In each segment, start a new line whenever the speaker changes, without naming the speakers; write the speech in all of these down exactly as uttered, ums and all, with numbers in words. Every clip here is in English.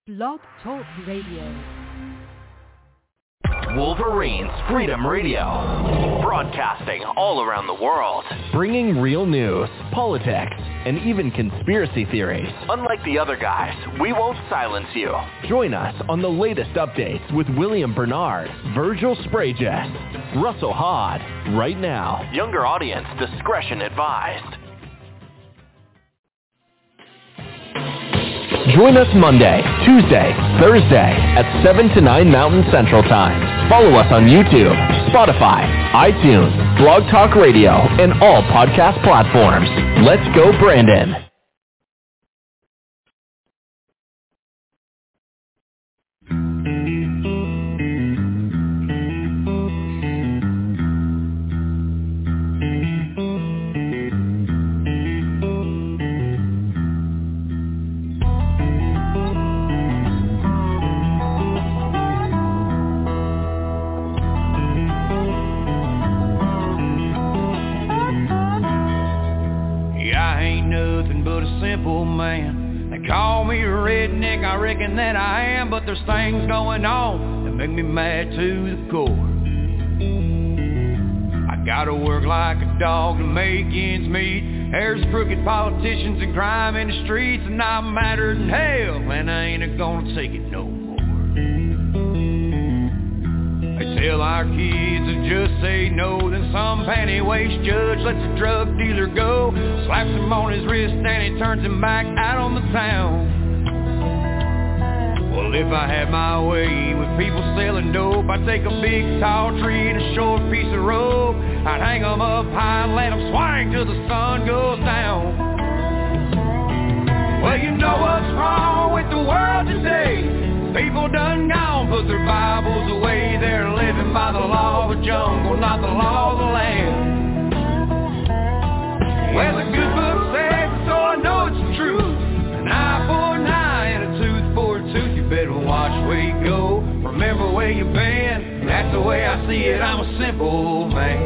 Blog Talk Radio.
Wolverines Freedom Radio, broadcasting all around the world, bringing real news, politics, and even conspiracy theories. Unlike the other guys, we won't silence you. Join us on the latest updates with William Bernard, Virgil Spragus, Russell Hod, right now. Younger audience discretion advised. Join us Monday, Tuesday, Thursday at seven to nine Mountain Central Time. Follow us on YouTube, Spotify, iTunes, Blog Talk Radio, and all podcast platforms. Let's go, Brandon.
That I am, but there's things going on that make me mad to the core. I gotta work like a dog to make ends meet. There's crooked politicians and crime in the streets, and I'm madder than hell, and I ain't gonna take it no more. They tell our kids to just say no, then some panty-waist judge lets a drug dealer go, slaps him on his wrist and he turns him back out on the town. Well, if I had my way with people selling dope, I'd take a big tall tree and a short piece of rope. I'd hang them up high and let them swing till the sun goes down. Well, you know what's wrong with the world today. People done gone, put their Bibles away. They're living by the law of the jungle, not the law of the land. Well, the good book says, so I know it's the truth. An eye for an eye and a tooth for a tooth. Better watch where you go, remember where you've been. That's the way I see it, I'm a simple man.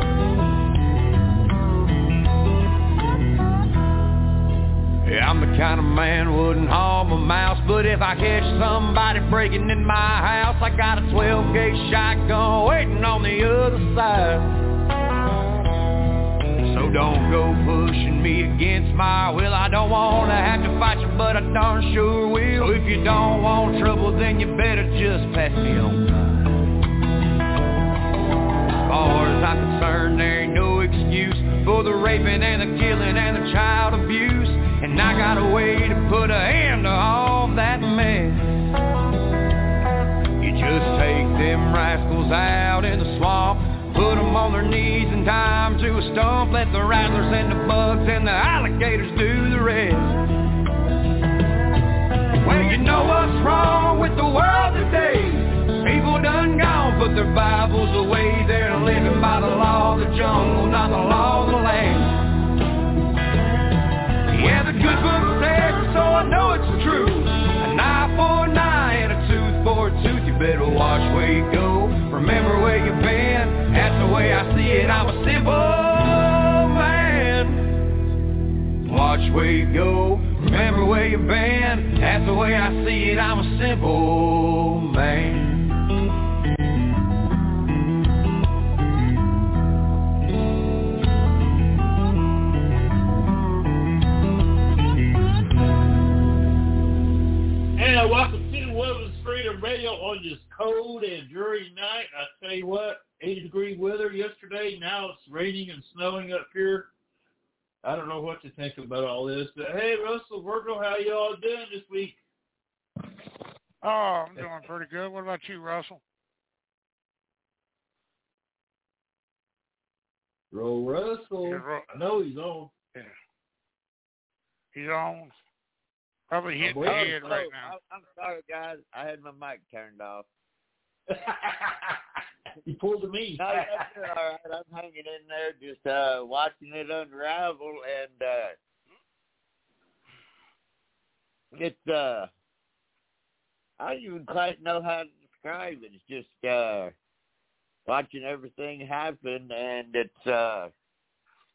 Yeah, I'm the kind of man wouldn't harm a mouse, but if I catch somebody breaking in my house, I got a twelve gauge shotgun waiting on the other side. So don't go pushing me against my will. I don't want to have to fight you, but I darn sure will. So if you don't want trouble, then you better just pass me on by. As far as I'm concerned, there ain't no excuse for the raping and the killing and the child abuse. And I got a way to put a end to all that mess. You just take them rascals out in the swamp, put them on their knees and tie them to a stump. Let the rattlers and the bugs and the alligators do the rest. Well, you know what's wrong with the world today. People done gone, put their Bibles away. They're living by the law of the jungle, not the law of the land. Yeah, the good book says, so I know it's the truth. An eye for an eye and a tooth for a tooth. You better watch where you go, remember where you've been. That's the way I see it, I'm a simple man. Watch where you go, remember where you've been. That's the way I see it, I'm a simple man.
And welcome to Women's Freedom Radio on this cold and dreary night. I tell you what, eighty degree weather yesterday. Now it's raining and snowing up here. I don't know what to think about all this. But hey, Russell, Virgil, how y'all doing this week?
Oh, I'm doing pretty good. What about you, Russell?
Roll Russell.
Yeah, Ro-
I know he's on.
Yeah. He's on. Probably hitting
Oh,
the head
oh,
right now.
I'm sorry, guys. I had my mic turned off.
You pulled me.
No, that's all right. I'm hanging in there, just uh, watching it unravel, and uh, it's uh, I don't even quite know how to describe it. It's just uh, watching everything happen, and it's uh,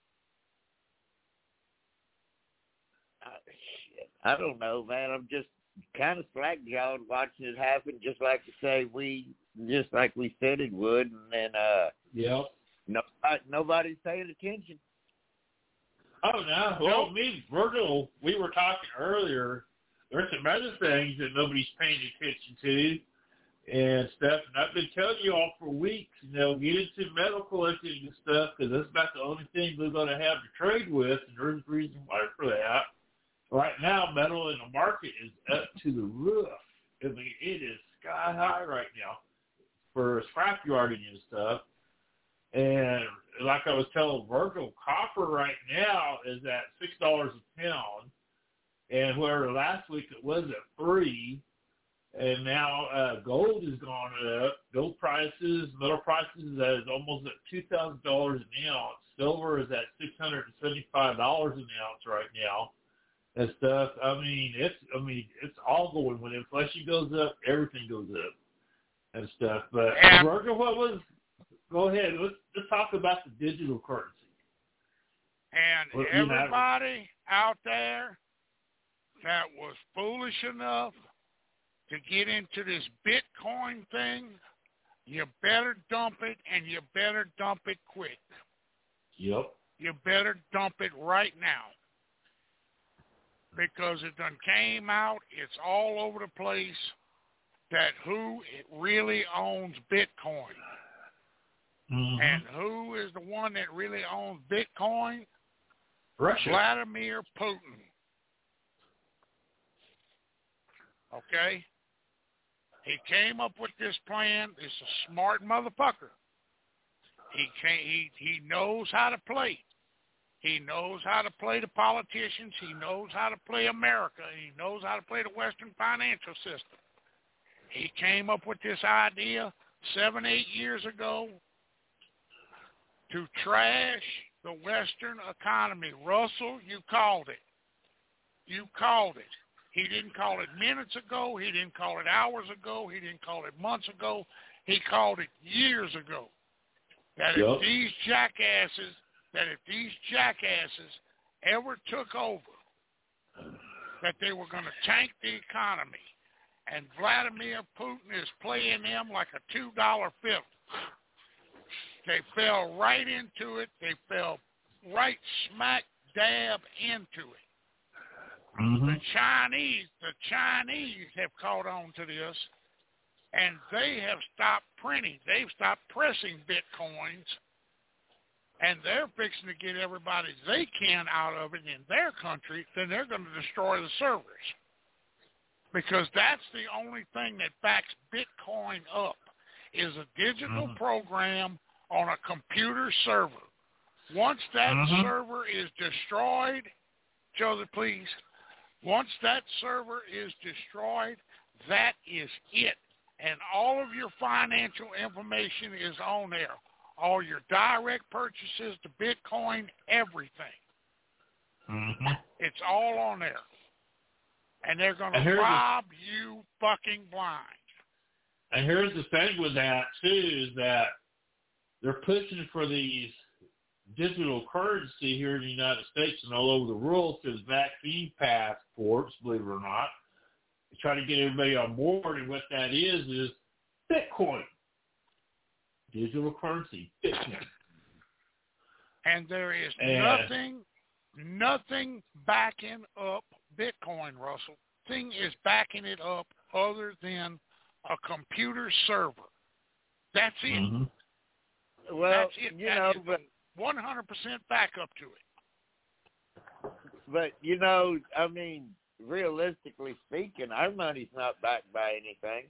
I don't know, man. I'm just kind of slack-jawed watching it happen, just like to say we, just like we said it would, and then uh,
yep.
nobody, nobody's paying attention.
Oh no! Well, me, Virgil, we were talking earlier. There's some other things that nobody's paying attention to and stuff. And I've been telling you all for weeks, you know, get into metal collecting and stuff because that's about the only thing we're going to have to trade with, and there's a reason why for that. Right now, metal in the market is up to the roof. I mean, it is sky high right now for scrap yarding and stuff. And like I was telling Virgil, copper right now is at six dollars a pound. And where last week it was at three, and now uh, gold has gone up. Gold prices, metal prices is almost at two thousand dollars an ounce. Silver is at six hundred and seventy-five dollars an ounce right now, and stuff. I mean, it's I mean it's all going. When inflation goes up, everything goes up, and stuff. But
and,
Virgil, what was? Go ahead. Let's let's talk about the digital currency.
And
well,
everybody
you know,
out there that was foolish enough to get into this Bitcoin thing, you better dump it, and you better dump it quick.
Yep.
You better dump it right now. Because it done came out, it's all over the place, that who really owns Bitcoin.
Mm-hmm.
And who is the one that really owns Bitcoin?
Russia.
Vladimir Putin. Okay? He came up with this plan. He's a smart motherfucker. He can he he knows how to play. He knows how to play the politicians. He knows how to play America. He knows how to play the Western financial system. He came up with this idea seven, eight years ago to trash the Western economy. Russell, you called it. You called it. He didn't call it minutes ago. He didn't call it hours ago. He didn't call it months ago. He called it years ago. That
yep.
if these jackasses, that if these jackasses ever took over, that they were going to tank the economy. And Vladimir Putin is playing them like a two dollar bill. They fell right into it. They fell right smack dab into it.
Mm-hmm.
The Chinese, the Chinese have caught on to this, and they have stopped printing. They've stopped pressing Bitcoins, and they're fixing to get everybody they can out of it in their country. Then they're going to destroy the servers, because that's the only thing that backs Bitcoin up is a digital
mm-hmm.
program on a computer server. Once that
mm-hmm.
server is destroyed, Joseph, please. Once that server is destroyed, that is it. And all of your financial information is on there. All your direct purchases to Bitcoin, everything.
Mm-hmm.
It's all on there. And they're going to rob you fucking blind.
And here's the thing with that, too, is that they're pushing for these digital currency here in the United States and all over the world as vaccine passports, believe it or not. They try to get everybody on board, and what that is is Bitcoin. Digital currency. Bitcoin.
And there is
and,
nothing, nothing backing up Bitcoin, Russell. Thing is backing it up other than a computer server. That's it.
Mm-hmm.
Well,
That's it.
you
that
know,
is
but
one hundred percent backup to it.
But, you know, I mean, realistically speaking, our money's not backed by anything.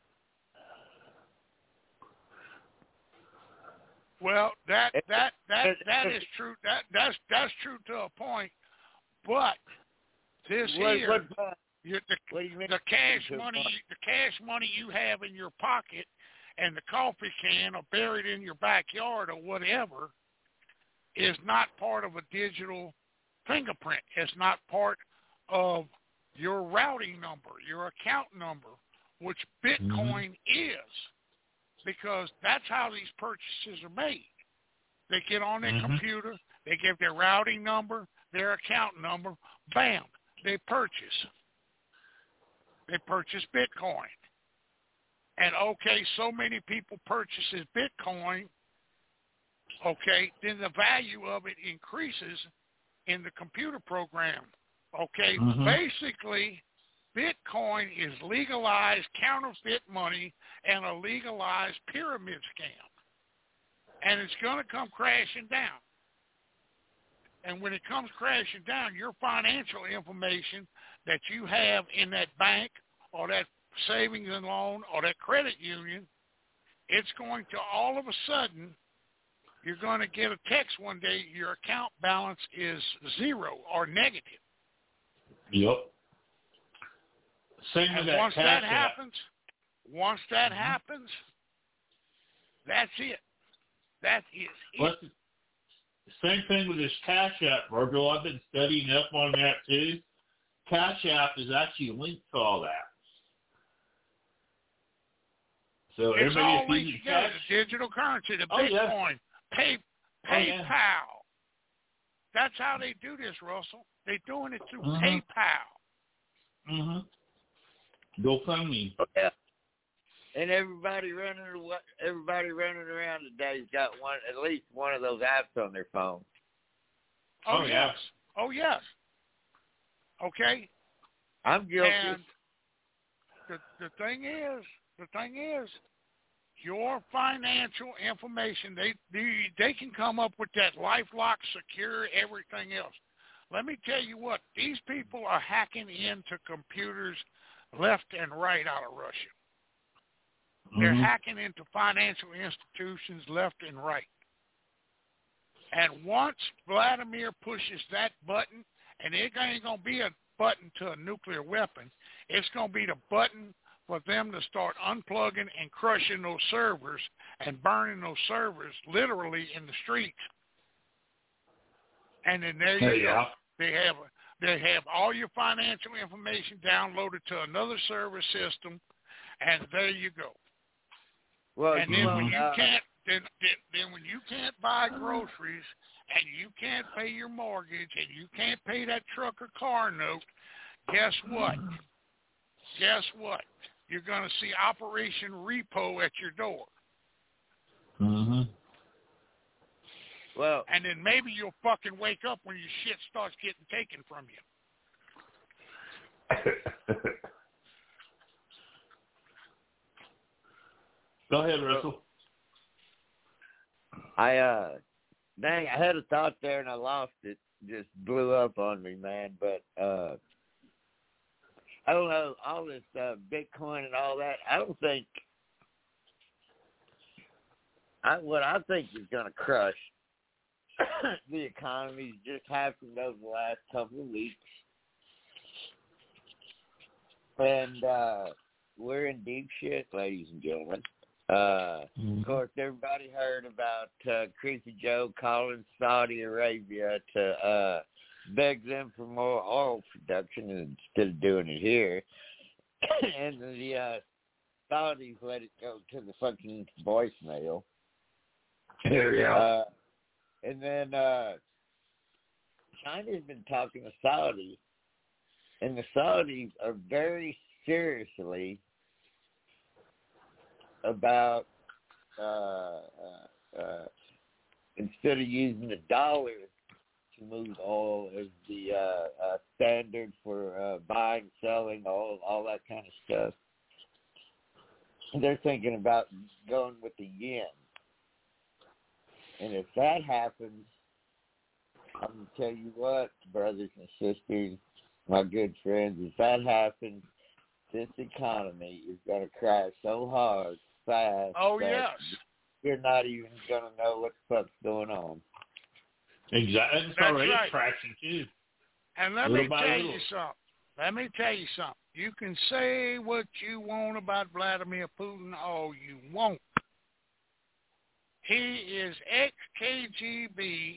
Well, that that that that is true. That that's that's true to a point. But this
what,
here,
what,
you, the,
what do you mean?
the cash money, the cash money you have in your pocket, and the coffee can, or buried in your backyard, or whatever, is not part of a digital fingerprint. It's not part of your routing number, your account number, which Bitcoin mm-hmm. is, because that's how these purchases are made. They get on their mm-hmm. computer, they give their routing number, their account number, bam, they purchase. They purchase Bitcoin. And, okay, so many people purchases Bitcoin, okay, then the value of it increases in the computer program. Okay,
Mm-hmm.
Basically, Bitcoin is legalized counterfeit money and a legalized pyramid scam. And it's going to come crashing down. And when it comes crashing down, your financial information that you have in that bank or that savings and loan or that credit union, it's going to all of a sudden, you're going to get a text one day, your account balance is zero or negative.
Yep. Same with
And
that
once
Cash
that
App.
happens, once that
Mm-hmm.
happens, that's it. That is it.
What's the same thing with this Cash App, Virgil. I've been studying up on that too. Cash App is actually linked to all that. So
It's
everybody
all
that's
linked
using
together.
cash,
The digital currency, the
Oh, yeah.
Bitcoin, pay,
Oh, yeah.
PayPal. That's how they do this, Russell. They're doing it through
Mhm.
PayPal.
mm-hmm. GoFundMe.
Yeah. And everybody running, everybody running around today's got one, at least one of those apps on their phone.
Oh,
Oh,
yes.
yeah.
Oh, yes. Okay?
I'm guilty.
And the, the thing is, the thing is, your financial information, they, they they can come up with that LifeLock, secure, everything else. Let me tell you what, these people are hacking into computers left and right out of Russia. They're
Mhm.
hacking into financial institutions left and right. And once Vladimir pushes that button, and it ain't going to be a button to a nuclear weapon, it's going to be the button for them to start unplugging and crushing those servers and burning those servers literally in the streets. And then there you
Yeah.
go. They have they have all your financial information downloaded to another server system, and there you go.
Well,
And
you
then
know,
when you
uh,
can't, then, then then when you can't buy groceries and you can't pay your mortgage and you can't pay that truck or car note, guess what? Guess what? You're going to see Operation Repo at your door.
Mm-hmm.
well,
And then maybe you'll fucking wake up when your shit starts getting taken from you.
Go ahead, Russell.
I uh, dang, I had a thought there and I lost it. Just blew up on me, man. But uh, I don't know, all this uh, Bitcoin and all that. I don't think. I what I think is going to crush the economy just happened over the last couple of weeks, and uh, we're in deep shit, ladies and gentlemen. Uh,
Mm-hmm.
Of course, everybody heard about uh, Creasy Joe calling Saudi Arabia to uh, beg them for more oil production instead of doing it here. And the uh, Saudis let it go to the fucking voicemail.
There you go.
Uh, and then uh, China's been talking to Saudi, and the Saudis are very seriously about uh, uh, uh, instead of using the dollar to move oil as the uh, uh, standard for uh, buying, selling, all all that kind of stuff, they're thinking about going with the yen. And if that happens, I'm going to tell you what, brothers and sisters, my good friends, if that happens, this economy is going to crash so hard, fast,
Oh,
that
yes.
you're not even going to know what the fuck's going on.
Exactly. It's
That's
already
right.
crashing too.
And let
Little
me
by
tell
little.
you something. Let me tell you something. You can say what you want about Vladimir Putin all you want. He is ex-K G B,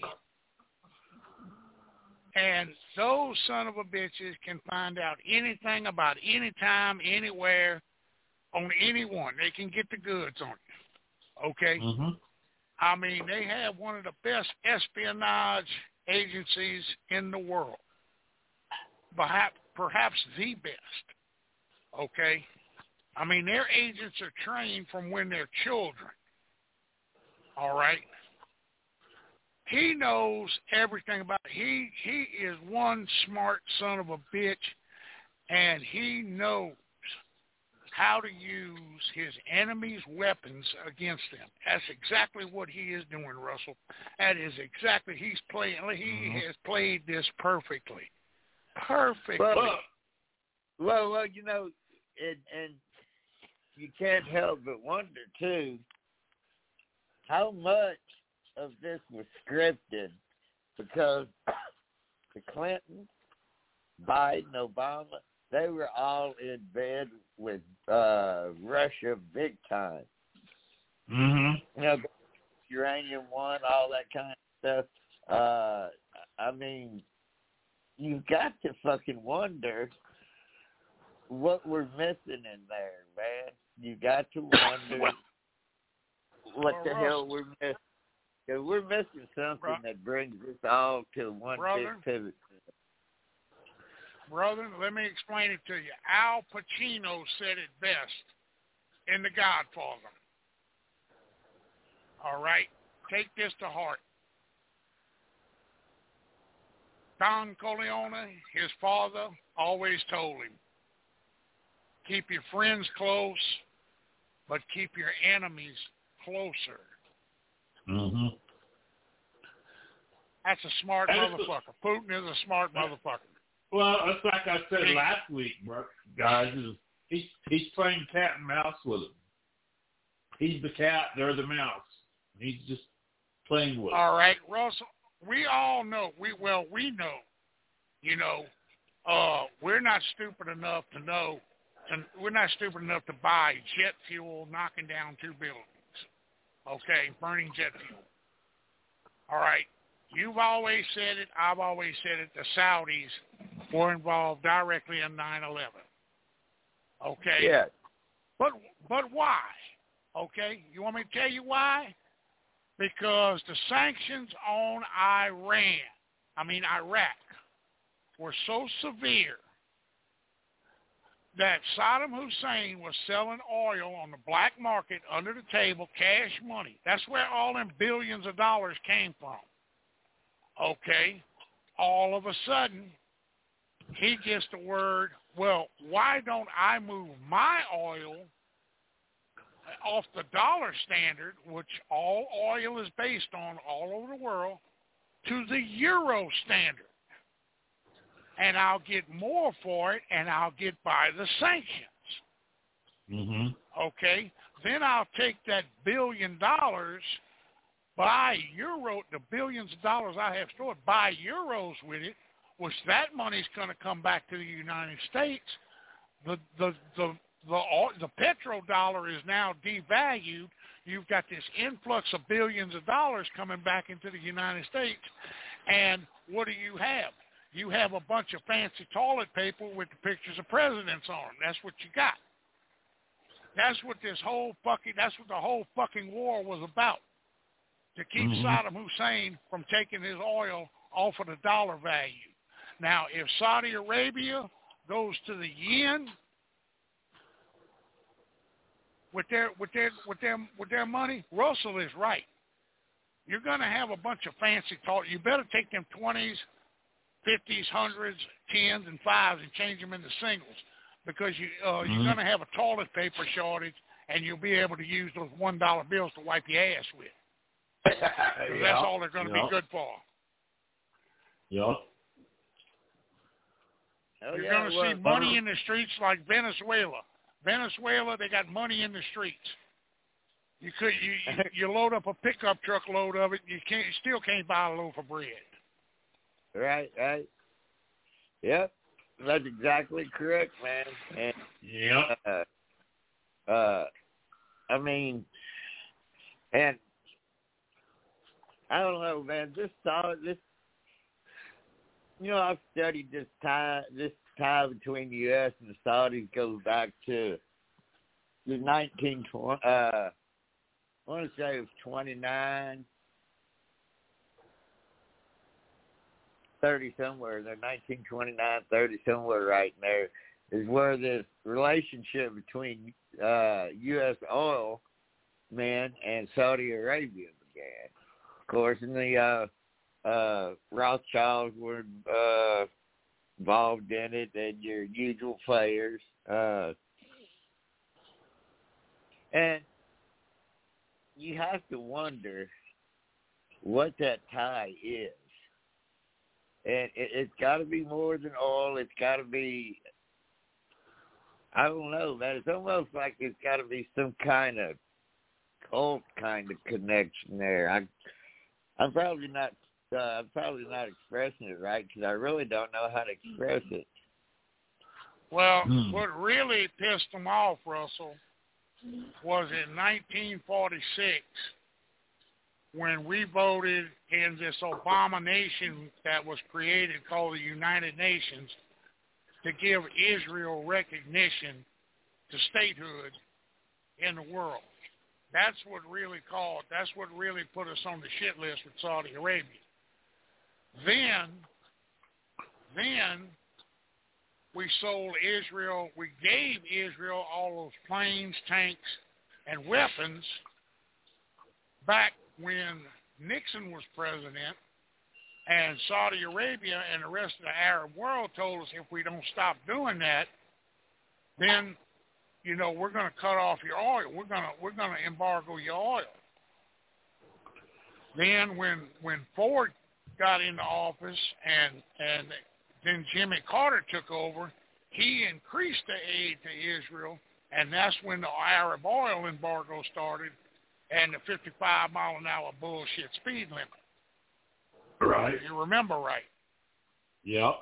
and those son of a bitches can find out anything about any time, anywhere, on anyone. They can get the goods on you. Okay?
Mm-hmm.
I mean, they have one of the best espionage agencies in the world. Perhaps, perhaps the best. Okay? I mean, their agents are trained from when they're children. All right? He knows everything about it. He, he is one smart son of a bitch, and he knows how to use his enemy's weapons against them. That's exactly what he is doing, Russell. That is exactly, he's playing, he mm-hmm. has played this perfectly. Perfectly.
Well, well, well you know, and, and you can't help but wonder, too, how much of this was scripted, because the Clintons, Biden, Obama, they were all in bed with uh, Russia big time.
Mm-hmm.
You know, uranium one, all that kind of stuff. Uh, I mean, you've got to fucking wonder what we're missing in there, man. You got to wonder what
well,
the
Russ,
hell we're missing. Because we're missing something
bro,
that brings us all to one
brother,
big pivot.
Brother, let me explain it to you. Al Pacino said it best in The Godfather. All right? Take this to heart. Don Corleone, his father, always told him, keep your friends close, but keep your enemies closer.
Mm-hmm.
That's a smart
That's
motherfucker. A, Putin is a smart motherfucker.
Well, it's like I said last week, bro, guys. Is he's he's playing cat and mouse with them. He's the cat, they're the mouse. He's just playing with them.
All right, Russell. We all know. We well, we know. You know, uh, we're not stupid enough to know. To, we're not stupid enough to buy jet fuel, knocking down two buildings. Okay, burning jet fuel. All right. You've always said it. I've always said it. The Saudis were involved directly in nine eleven. Okay?
Yeah.
But but why? Okay? You want me to tell you why? Because the sanctions on Iran, I mean Iraq, were so severe that Saddam Hussein was selling oil on the black market under the table, cash money. That's where all them billions of dollars came from. Okay, all of a sudden, he gets the word, well, why don't I move my oil off the dollar standard, which all oil is based on all over the world, to the euro standard? And I'll get more for it, and I'll get by the sanctions.
Mm-hmm.
Okay? Then I'll take that billion dollars, buy euro, the billions of dollars I have stored, buy euros with it, which that money's going to come back to the United States. The the the the the petrodollar is now devalued. You've got this influx of billions of dollars coming back into the United States, and what do you have? You have a bunch of fancy toilet paper with the pictures of presidents on them. That's what you got. That's what this whole fucking, that's what the whole fucking war was about. To keep mm-hmm. Saddam Hussein from taking his oil off of the dollar value. Now, if Saudi Arabia goes to the yen with their with their with their with their money, Russell is right. You're going to have a bunch of fancy talk. You better take them twenties, fifties, hundreds, tens, and fives and change them into singles, because you uh, mm-hmm. you're going to have a toilet paper shortage, and you'll be able to use those one dollar bills to wipe your ass with.
yeah.
That's all they're going to
yeah.
be good for.
Yeah.
Oh,
You're
yeah,
going to
well,
see money in the streets like Venezuela. Venezuela, they got money in the streets. You could you you, you load up a pickup truck load of it, you can't you still can't buy a loaf of bread.
Right, right. Yep, that's exactly correct, man. And,
yeah.
Uh, uh, I mean, and I don't know, man. This solid, this, you know, I've studied this tie, this tie between the U S and the Saudis goes back to the nineteen twenty. Uh, I want to say it was twenty-nine, thirty somewhere. They're nineteen twenty-nine, thirty somewhere right in there. is where the relationship between uh, U S oil men and Saudi Arabia began. Of course, in the uh, uh, Rothschilds were uh, involved in it, and your usual players. Uh, and you have to wonder what that tie is. And it, it's got to be more than oil. It's got to be, I don't know, man. It's almost like it's got to be some kind of cult kind of connection there. I, I'm probably not, uh, I'm probably not expressing it right because I really don't know how to express it.
Well,
hmm.
what really pissed them off, Russell, was in nineteen forty-six when we voted in this abomination that was created called the United Nations to give Israel recognition to statehood in the world. That's what really called, that's what really put us on the shit list with Saudi Arabia. Then, then we sold Israel, we gave Israel all those planes, tanks, and weapons back when Nixon was president, and Saudi Arabia and the rest of the Arab world told us if we don't stop doing that, then, you know, we're going to cut off your oil. We're going to we're going to embargo your oil. Then when when Ford got into office and and then Jimmy Carter took over, he increased the aid to Israel, and that's when the Arab oil embargo started and the fifty-five mile an hour bullshit speed limit.
Right.
You remember right.
Yep.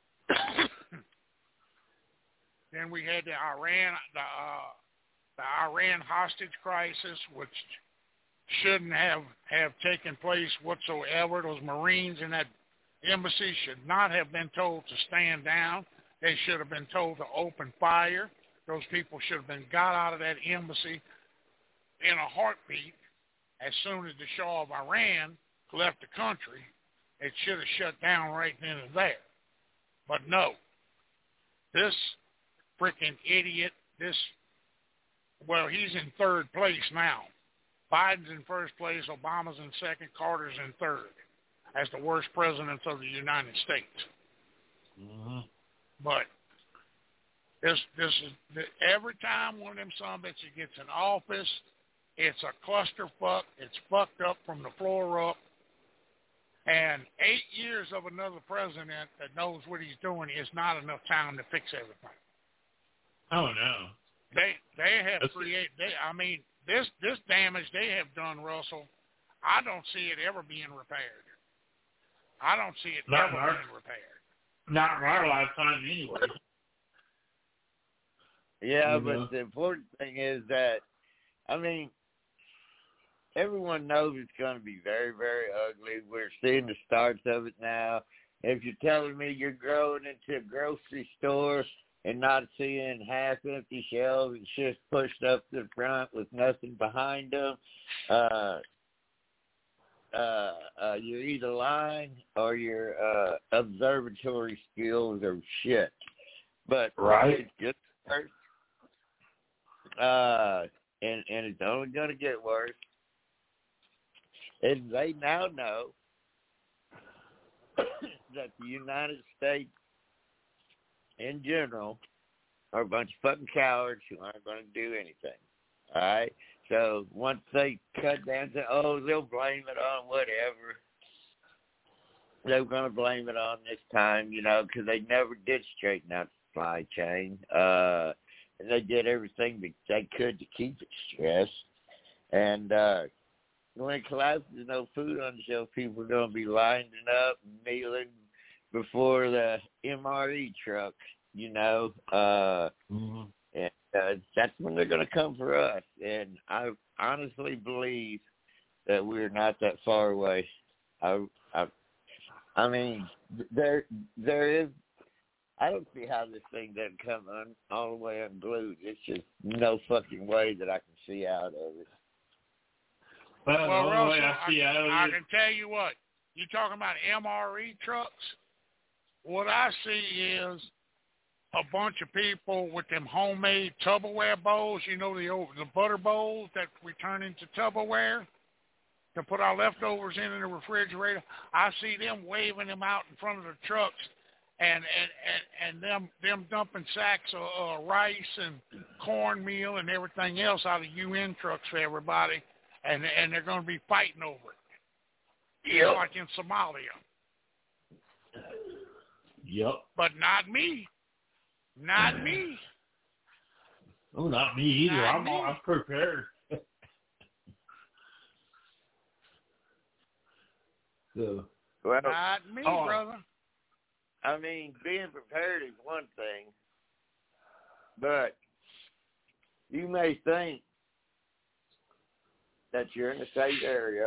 Then we had the Iran the uh, the Iran hostage crisis, which shouldn't have, have taken place whatsoever. Those Marines in that embassy should not have been told to stand down. They should have been told to open fire. Those people should have been got out of that embassy in a heartbeat as soon as the Shah of Iran left the country. It should have shut down right then and there. But no. This freaking idiot, this, well, he's in third place now. Biden's in first place, Obama's in second, Carter's in third as the worst presidents of the United States.
Mm-hmm.
But this this is every time one of them son of bitches gets in office, it's a clusterfuck. It's fucked up from the floor up. And eight years of another president that knows what he's doing is not enough time to fix everything.
Oh no.
They they have
That's
created. They I mean this this damage they have done, Russell. I don't see it ever being repaired. I don't see it
Not
ever
our,
being repaired.
Not in our lifetime, anyway.
Yeah,
you know?
But the important thing is that, I mean, everyone knows it's going to be very, very ugly. We're seeing the starts of it now. If you're telling me you're going into a grocery store and not seeing half-empty shelves and shit pushed up to the front with nothing behind them, uh, uh, uh, you're either lying or your uh, observatory skills are shit. But
right.
It's just worse. Uh, and, and it's only going to get worse. And they now know that the United States in general are a bunch of fucking cowards who aren't going to do anything. All right? So once they cut down to, oh, they'll blame it on whatever. They're going to blame it on this time, you know, because they never did straighten out the supply chain. Uh, and they did everything that they could to keep it stressed. And uh, when it collapses, no food on the shelf, people are going to be lining up and kneeling before the M R E truck, you know. Uh,
mm-hmm.
And uh, that's when they're going to come for us. And I honestly believe that we're not that far away. I, I, I mean, there, there is. I don't see how this thing doesn't come un, all the way unglued. It's just no fucking way that I can see out of it.
Well,
Well,
the
Russell,
way I see
I,
out of
I
it,
can tell you what. You talking about M R E trucks? What I see is a bunch of people with them homemade Tupperware bowls, you know, the old, the butter bowls that we turn into Tupperware to put our leftovers in in the refrigerator. I see them waving them out in front of the trucks, and and, and, and them them dumping sacks of uh, rice and cornmeal and everything else out of U N trucks for everybody, and and they're going to be fighting over it, you know, like in Somalia.
Yep.
But not me. Not me.
Oh, not me either.
Not
I'm
me.
I'm prepared. So,
Well,
not me,
oh.
brother.
I mean, being prepared is one thing, but you may think that you're in a safe area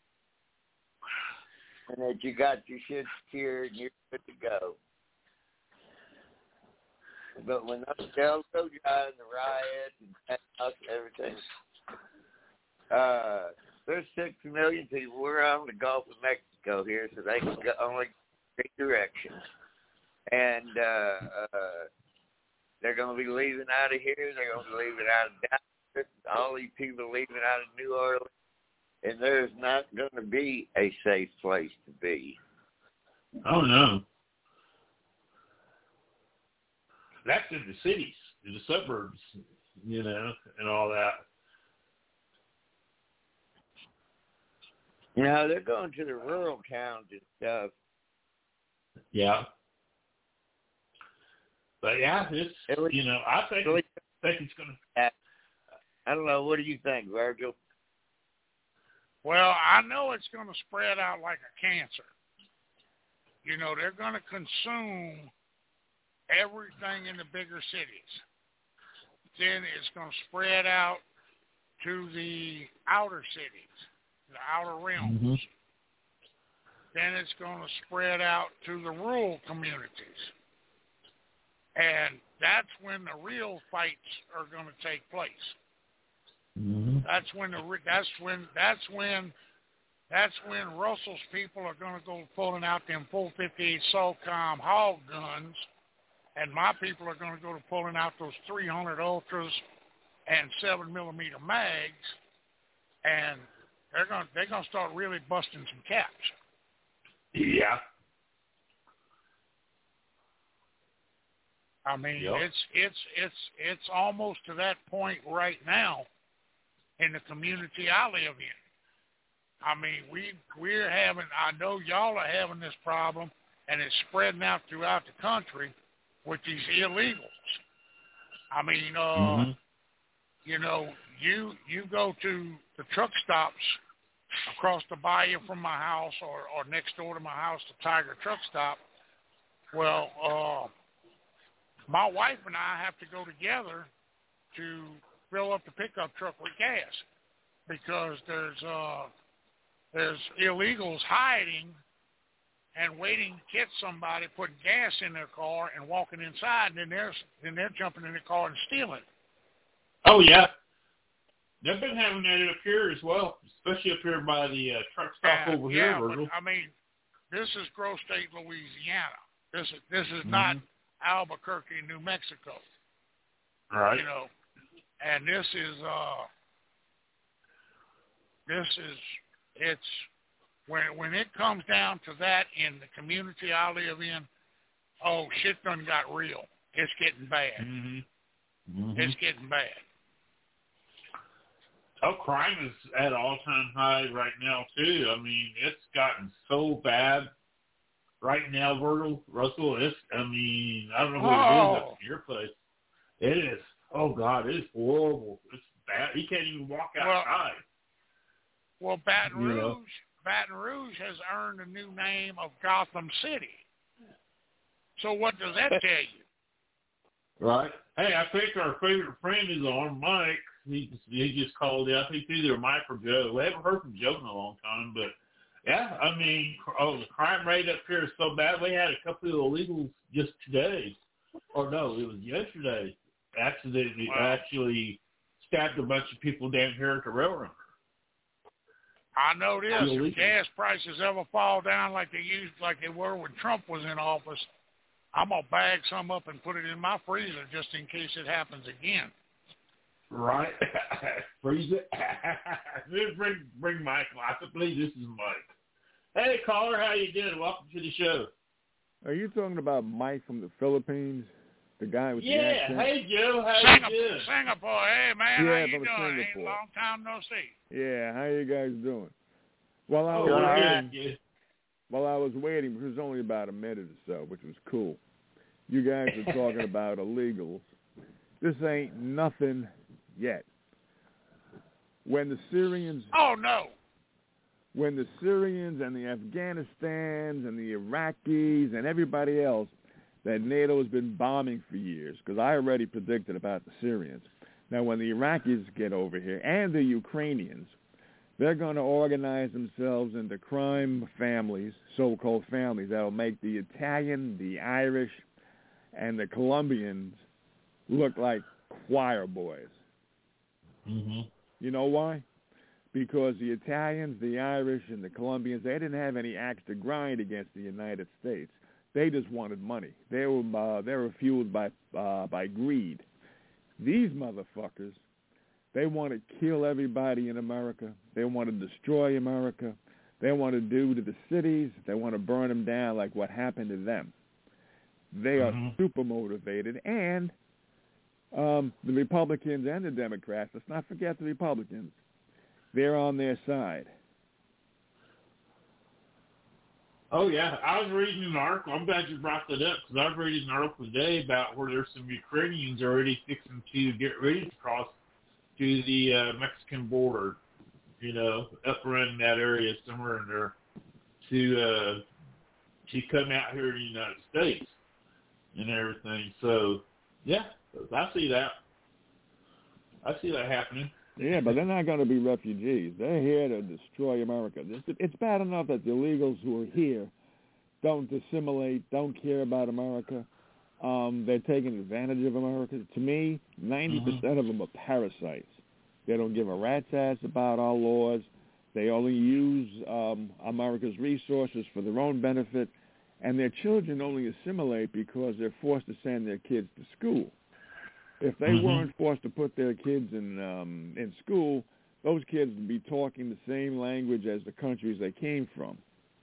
and that you got your shit secured and you're good to go. But when those Delco guys, the riots and chaos and everything, uh, there's six million people. We're on the Gulf of Mexico here, so they can go only three directions. And uh, uh, they're going to be leaving out of here. They're going to be leaving out of Dallas. All these people leaving out of New Orleans. And there's not going to be a safe place to be.
Oh, no. That's in the cities, in the suburbs, you know, and all that.
You know, they're going to the rural towns and stuff.
Yeah. But, yeah, it's,
least,
you know, I think,
least,
think it's going to...
I don't know. What do you think, Virgil?
Well, I know it's going to spread out like a cancer. You know, they're going to consume everything in the bigger cities. Then it's going to spread out to the outer cities, the outer realms.
Mm-hmm.
Then it's going to spread out to the rural communities. And that's when the real fights are going to take place.
Mm-hmm.
That's when the that's when that's when that's when Russell's people are going to go pulling out them four fifty-eight SOCOM hog guns, and my people are going to go to pulling out those three hundred Ultras and seven millimeter mags, and they're going they're going to start really busting some caps.
Yeah.
I mean,
yep.
it's it's it's it's almost to that point right now in the community I live in. I mean, we we're having. I know y'all are having this problem, and it's spreading out throughout the country with these illegals. I mean, uh,
mm-hmm.
you know, you you go to the truck stops across the bayou from my house, or, or next door to my house, the Tiger Truck Stop. Well, uh, my wife and I have to go together to fill up the pickup truck with gas because there's uh, there's illegals hiding and waiting to catch somebody putting gas in their car and walking inside, and then they're then they're jumping in the car and stealing.
Oh yeah, they've been having that up here as well, especially up here by the uh, truck stop
uh,
over
yeah,
here, Virgil.
But, I mean, this is Grove State, Louisiana. This is this is
mm-hmm.
not Albuquerque, New Mexico.
Right.
You know, and this is uh, this is it's when when it comes down to that in the community I live in, oh shit done got real. It's getting bad.
Mm-hmm. Mm-hmm.
It's getting bad.
Oh, crime is at all-time high right now too. I mean, it's gotten so bad right now, Virgil, Russell. It's I mean, I don't know what
oh.
it is up in your place. It is. Oh God, it is horrible. It's bad. You can't even walk outside.
Well, well Baton
you
Rouge,
know?
Baton Rouge has earned a new name of Gotham City. So what does that tell you?
Right. Hey, I think our favorite friend is on, Mike. He he just called in. I think it's either Mike or Joe. We haven't heard from Joe in a long time, but yeah, I mean, oh, the crime rate up here is so bad. We had a couple of illegals just today, or no, it was yesterday. Actually, they
wow.
actually stabbed a bunch of people down here at the railroad.
I know this. If gas prices ever fall down like they used, like they were when Trump was in office, I'm gonna bag some up and put it in my freezer just in case it happens again.
Right. Freeze it. bring, bring Mike. I believe this is Mike. Hey, caller, how you doing? Welcome to the show.
Are you talking about Mike from the Philippines? The guy with
yeah.
the accent?
Hey, Joe. How
Singapore,
you doing?
Singapore. Hey, man.
Yeah,
how you
from
doing? Ain't
Singapore.
a long time no see.
Yeah, how you guys doing? Well, I
Oh,
was
we're
waiting,
good. Good.
while I was waiting, it was only about a minute or so, which was cool. You guys are talking about illegals. This ain't nothing yet. When the Syrians...
Oh, no.
When the Syrians and the Afghanistans and the Iraqis and everybody else that NATO has been bombing for years, because I already predicted about the Syrians. Now, when the Iraqis get over here and the Ukrainians, they're going to organize themselves into crime families, so-called families, that will make the Italian, the Irish, and the Colombians look like choir boys.
Mm-hmm.
You know why? Because the Italians, the Irish, and the Colombians, they didn't have any axe to grind against the United States. They just wanted money. They were uh, they were fueled by uh, by greed. These motherfuckers, they want to kill everybody in America. They want to destroy America. They want to do to the cities. They want to burn them down like what happened to them. They are
Mm-hmm.
super motivated, and um, the Republicans and the Democrats, let's not forget the Republicans, they're on their side.
Oh, yeah. I was reading an article. I'm glad you brought that up because I was reading an article today about where there's some Ukrainians already fixing to get ready to cross to the uh, Mexican border, you know, up around that area somewhere in there to, uh, to come out here in the United States and everything. So, yeah, I see that. I see that happening.
Yeah, but they're not going to be refugees. They're here to destroy America. It's, it's bad enough that the illegals who are here don't assimilate, don't care about America. Um, they're taking advantage of America. To me, ninety percent
Mm-hmm.
of them are parasites. They don't give a rat's ass about our laws. They only use um, America's resources for their own benefit. And their children only assimilate because they're forced to send their kids to school. If they
Mm-hmm.
weren't forced to put their kids in um, in school, those kids would be talking the same language as the countries they came from.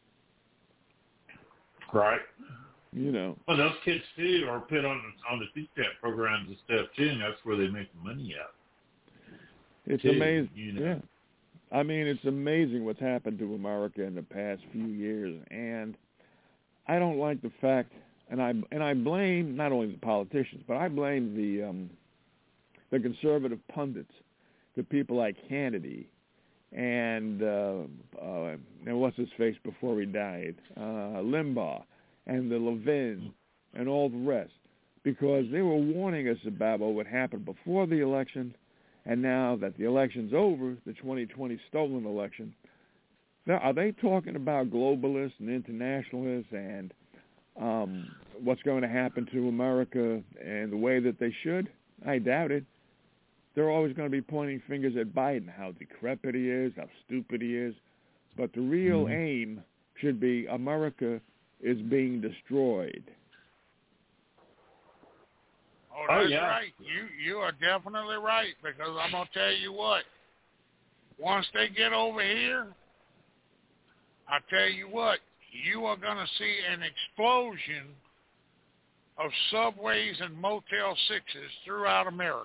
Right.
You know.
Well, those kids, too, are put on, on the food stamp programs and stuff, too, and that's where they make the money out.
It's
too,
amazing.
you know.
Yeah. I mean, it's amazing what's happened to America in the past few years, and I don't like the fact, and I and I blame not only the politicians, but I blame the um, the conservative pundits, the people like Hannity, and uh, uh, and what's his face before he died, uh, Limbaugh, and the Levin, and all the rest, because they were warning us about what would happen before the election, and now that the election's over, the twenty twenty stolen election. Now, are they talking about globalists and internationalists and um, what's going to happen to America and the way that they should? I doubt it. They're always going to be pointing fingers at Biden, how decrepit he is, how stupid he is. But the real
Mm-hmm.
aim should be America is being destroyed.
Oh,
Oh,
that's
yeah.
right. You you are definitely right, because I'm going to tell you what. Once they get over here, I tell you what, you are going to see an explosion of subways and Motel sixes throughout America.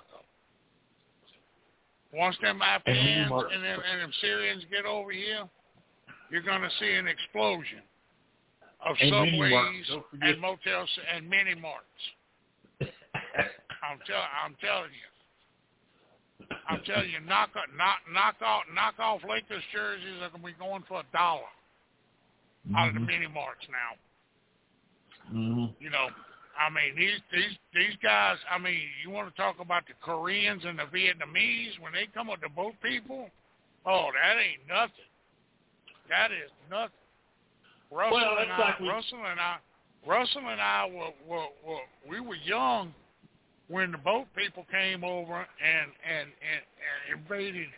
Once them Afghans and them, and them Syrians get over here, you're going to see an explosion of
And mini
subways
marts, don't forget.
and motels and mini marts. I'm tell I'm telling you. I'm telling you, knock knock knock off knock off Lakers jerseys are going to be going for a dollar
Mm-hmm.
out of the mini marts now.
Mm-hmm.
You know, I mean these these these guys. I mean, you want to talk about the Koreans and the Vietnamese when they come with the boat people? Oh, that ain't nothing. That is nothing. Russell
Well,
and
that's
I,
like we-
Russell and I, Russell and I were, were, were we were young when the boat people came over and and and, and invaded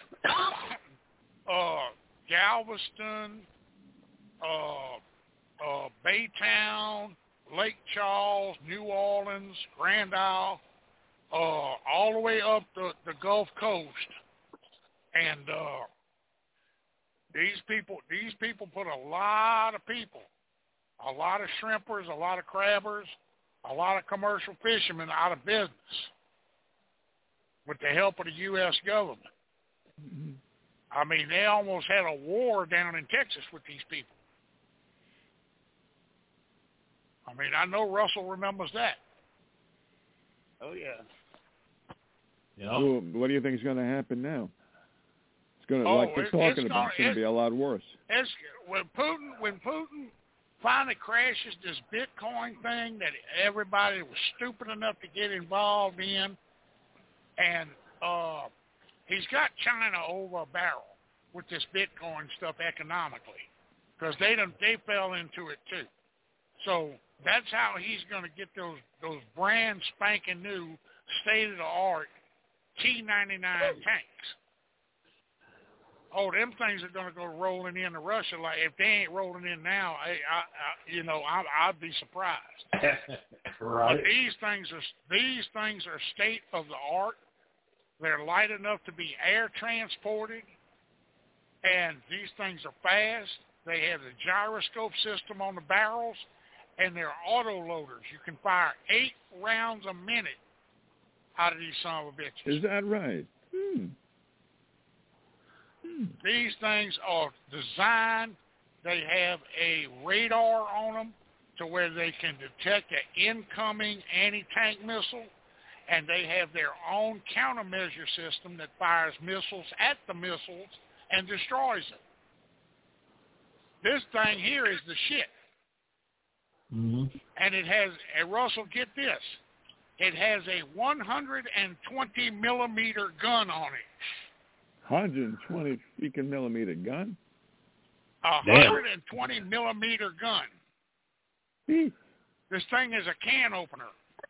uh, Galveston, uh, uh, Baytown, Lake Charles, New Orleans, Grand Isle, uh, all the way up the, the Gulf Coast. And uh, these people, these people put a lot of people, a lot of shrimpers, a lot of crabbers, a lot of commercial fishermen out of business with the help of the U S government. Mm-hmm. I mean, they almost had a war down in Texas with these people. I mean, I know Russell remembers that.
Oh, yeah.
Yeah.
Well, what do you think is going to happen now? It's going to,
oh,
like they're
it,
talking
it's
about, it's going to be a lot worse.
It's, when Putin, when Putin finally crashes this Bitcoin thing that everybody was stupid enough to get involved in, and uh, he's got China over a barrel with this Bitcoin stuff economically, because they done, they fell into it too. So that's how he's going to get those those brand spanking new state of the art T ninety-nine tanks. Oh, them things are going to go rolling into Russia. Like if they ain't rolling in now, I, I, I you know, I, I'd be surprised.
Right.
But these things are these things are state of the art. They're light enough to be air transported, and these things are fast. They have the gyroscope system on the barrels, and they're auto loaders. You can fire eight rounds a minute out of these son of a bitches.
Is that right? Hmm.
These things are designed. They have a radar on them to where they can detect an incoming anti-tank missile, and they have their own countermeasure system that fires missiles at the missiles and destroys them. This thing here is the shit.
Mm-hmm.
And it has, and Russell, get this, it has a one hundred twenty millimeter gun on it.
one hundred twenty freaking millimeter gun?
A one hundred twenty millimeter gun.
Eek.
This thing is a can opener.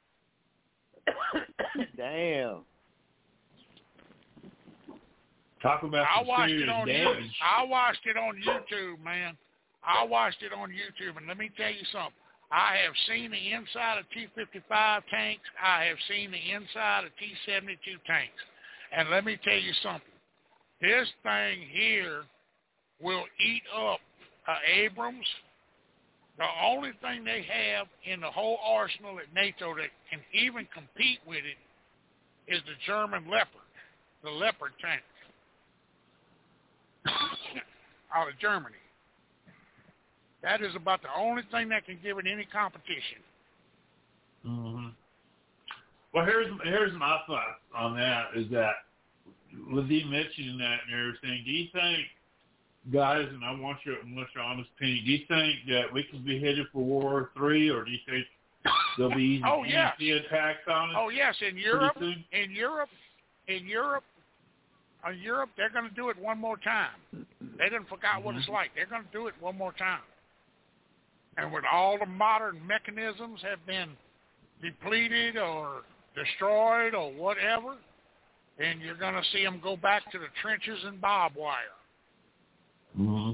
Damn.
Talk about
I
some
watched
serious
it on
damage.
YouTube. I watched it on YouTube, man. I watched it on YouTube, and let me tell you something. I have seen the inside of T fifty-five tanks. I have seen the inside of T seventy-two tanks. And let me tell you something. This thing here will eat up uh, Abrams. The only thing they have in the whole arsenal at NATO that can even compete with it is the German Leopard, the Leopard tank out of Germany. That is about the only thing that can give it any competition.
Mm-hmm. Well, here's here's my thoughts on that. Is that with you mentioning that and everything, do you think, guys, and I want your, want your honest opinion, do you think that we could be headed for World War Three, or do you think there'll be easy,
oh, yes.
easy attacks on us?
Oh yes, in Europe,
soon?
in Europe, in Europe, in Europe, they're going to do it one more time. They didn't forgot mm-hmm. what it's like. They're going to do it one more time. And when all the modern mechanisms have been depleted or destroyed or whatever, then you're going to see them go back to the trenches and barbed wire.
Mm-hmm.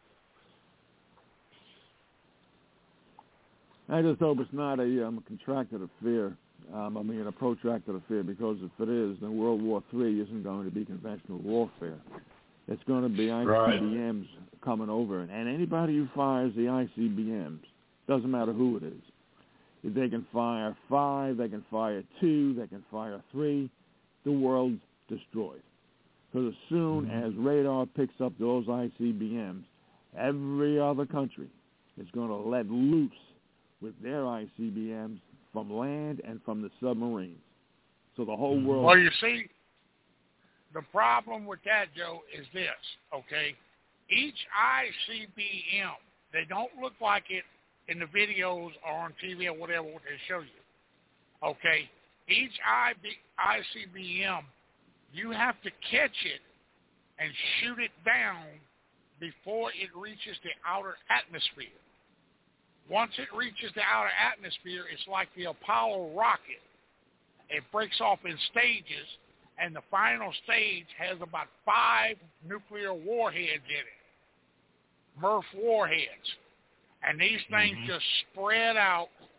I just hope it's not a, um, a contracted affair. Um, I mean, a protracted affair, because if it is, then World War Three isn't going to be conventional warfare. It's going to be I C B Ms right. coming over, and anybody who fires the I C B Ms, doesn't matter who it is. If they can fire five, they can fire two, they can fire three, the world's destroyed. Because as soon mm-hmm. as radar picks up those I C B Ms, every other country is going to let loose with their I C B Ms from land and from the submarines. So the whole world...
Well, you see, the problem with that, Joe, is this, okay? Each I C B M, they don't look like it in the videos or on T V or whatever what they show you, okay? Each I C B M, you have to catch it and shoot it down before it reaches the outer atmosphere. Once it reaches the outer atmosphere, it's like the Apollo rocket. It breaks off in stages, and the final stage has about five nuclear warheads in it, M R F warheads. And these things mm-hmm. just spread out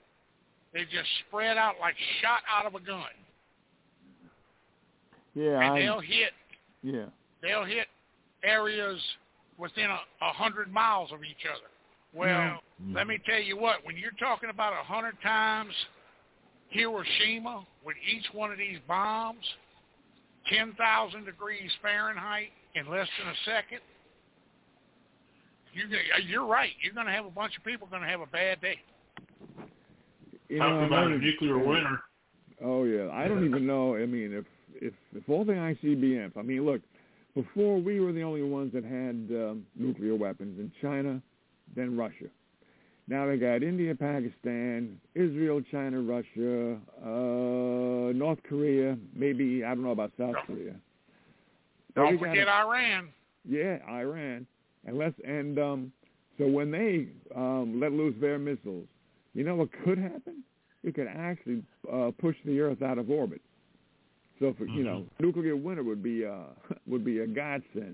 They just spread out like shot out of a gun.
Yeah,
and
I,
they'll hit.
Yeah.
They'll hit areas within a, a hundred miles of each other. Well,
mm.
let me tell you what. When you're talking about a hundred times Hiroshima with each one of these bombs, ten thousand degrees Fahrenheit in less than a second, you, you're right. You're going to have a bunch of people going to have a bad day.
You
Talk
know,
about a nuclear winter.
Oh yeah, I don't even know. I mean, if if if all the I C B Ms. I mean, look, before we were the only ones that had um, nuclear weapons in China, then Russia. Now they got India, Pakistan, Israel, China, Russia, uh, North Korea. Maybe I don't know about South
don't,
Korea.
Don't forget a, Iran.
Yeah, Iran. And let's and um, so when they um, let loose their missiles. You know what could happen? It could actually uh, push the Earth out of orbit. So, for, mm-hmm. you know, nuclear winter would be uh, would be a godsend.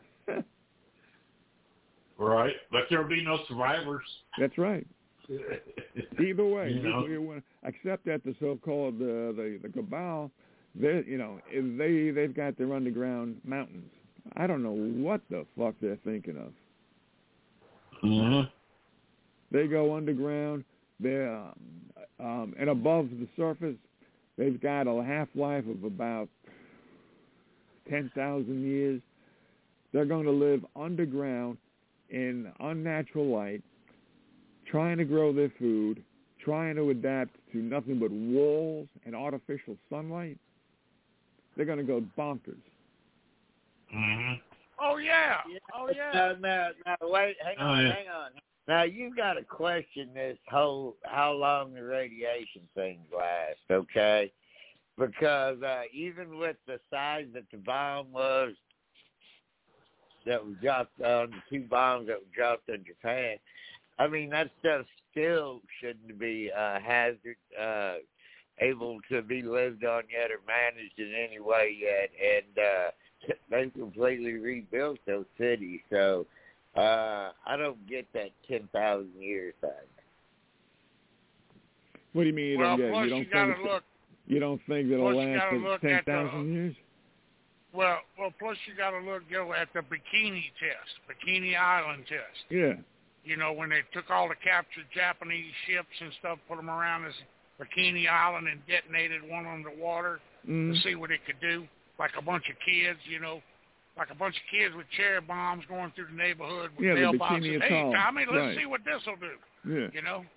Right, but there'll be no survivors.
That's right. Either way,
you
nuclear
know.
winter. Except that the so-called uh, the the cabal, they you know they they've got their underground mountains. I don't know what the fuck they're thinking of.
Mm-hmm.
They go underground. They're um, um, and above the surface, they've got a half-life of about ten thousand years. They're going to live underground in unnatural light, trying to grow their food, trying to adapt to nothing but walls and artificial sunlight. They're going to go bonkers.
Mm-hmm.
Oh, yeah. Oh, yeah.
No, no, no, wait, hang
oh,
on,
yeah.
hang on. Now, you've got to question this whole, how long the radiation thing lasts, okay? Because uh, even with the size that the bomb was, that was dropped on, the two bombs that were dropped in Japan, I mean, that stuff still shouldn't be uh, hazard, uh, able to be lived on yet or managed in any way yet. And uh, they've completely rebuilt those cities, so... Uh, I don't get that ten thousand years thing.
What do you mean you
well,
don't get it? You don't
you gotta
think
look.
You don't think that'll
plus
last for ten thousand years?
Well, well, plus you got to look go at the Bikini test, Bikini Island test.
Yeah.
You know, when they took all the captured Japanese ships and stuff, put them around this Bikini Island and detonated one on the water
mm.
to see what it could do, like a bunch of kids, you know. Like a bunch of kids with cherry bombs going through the neighborhood with
yeah,
mailboxes. Hey,
Atoll.
Tommy, let's
right.
see what this will do.
Yeah.
You know?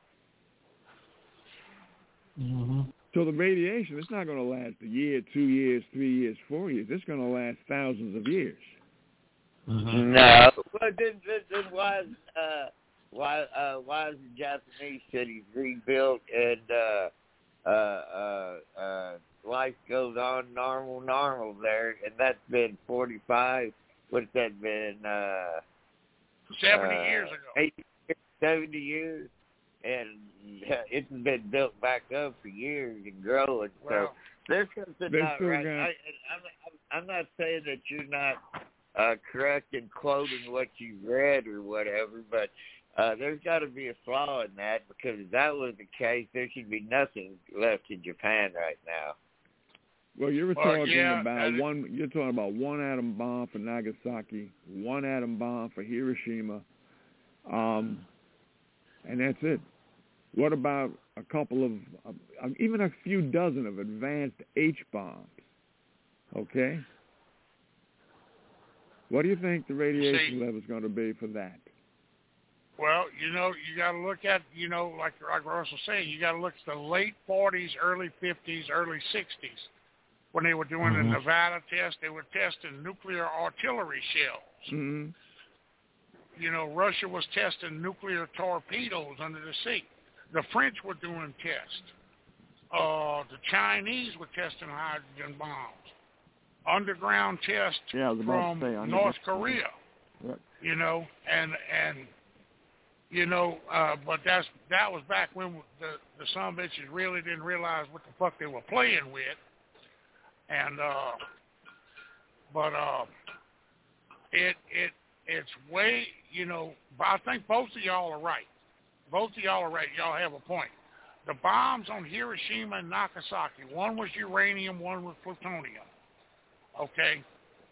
Mm-hmm.
So the radiation, it's not going to last a year, two years, three years, four years. It's going to last thousands of years.
Mm-hmm. No. Well, then, then, then why, uh, why, uh, why is the Japanese cities rebuilt and uh, uh, uh, uh, life goes on normal, normal there, and that's been forty-five, what's that been, uh...
seventy
uh,
years ago.
eighty, seventy years, and it's been built back up for years and growing,
well,
so there's something not right.
Got...
I, I'm, I'm not saying that you're not uh, correct in quoting what you read or whatever, but Uh, there's got to be a flaw in that, because if that was the case, there should be nothing left in Japan right now.
Well, you were
well,
talking
yeah,
about one. You're talking about one atom bomb for Nagasaki, one atom bomb for Hiroshima, um, and that's it. What about a couple of, uh, even a few dozen of advanced H bombs? Okay. What do you think the radiation level is going to be for that?
Well, you know, you got to look at, you know, like, like Russ was saying, you got to look at the late forties, early fifties, early sixties. When they were doing
mm-hmm.
the Nevada test, they were testing nuclear artillery shells.
Mm-hmm.
You know, Russia was testing nuclear torpedoes under the sea. The French were doing tests. Uh, the Chinese were testing hydrogen bombs. Underground tests
yeah,
from North Korea.
Right.
You know, and and you know, uh, but that's that was back when the the son of bitches really didn't realize what the fuck they were playing with. And uh, but uh, it it it's way, you know. But I think both of y'all are right. Both of y'all are right. Y'all have a point. the bombs on Hiroshima and Nagasaki, one was uranium, one was plutonium. Okay?